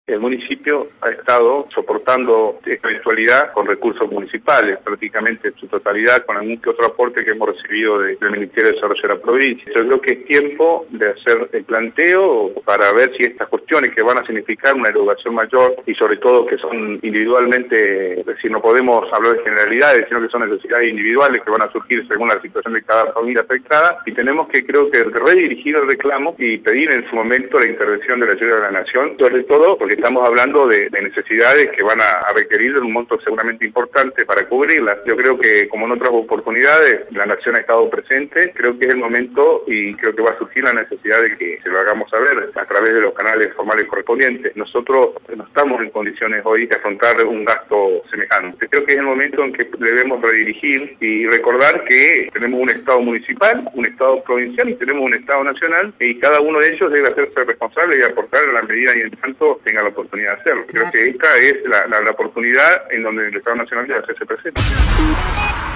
El municipio ha estado soportando esta eventualidad con recursos municipales, prácticamente en su totalidad, con algún que otro aporte que hemos recibido del Ministerio de Desarrollo de la provincia. Yo creo que es tiempo de hacer el planteo para ver si estas cuestiones que van a significar una erogación mayor y sobre todo que son individualmente, es decir, no podemos hablar de generalidades, sino que son necesidades individuales que van a surgir según la situación de cada familia afectada, y tenemos que, creo que, redirigir el reclamo y pedir en su momento la intervención de la ayuda de la Nación, sobre todo porque estamos hablando de necesidades que van a requerir un monto seguramente importante para cubrirlas. Yo creo que, como en otras oportunidades, la Nación ha estado presente. Creo que es el momento y creo que va a surgir la necesidad de que se lo hagamos saber a través de los canales formales correspondientes. Nosotros no estamos en condiciones hoy de afrontar un gasto semejante. Creo que es el momento en que debemos redirigir y recordar que tenemos un Estado municipal, un Estado provincial y tenemos un Estado nacional, y cada uno de ellos debe hacerse responsable y aportar en la medida y en tanto tenga la oportunidad de hacerlo. Creo que esta es la oportunidad en donde el Estado Nacional debe hacerse presente.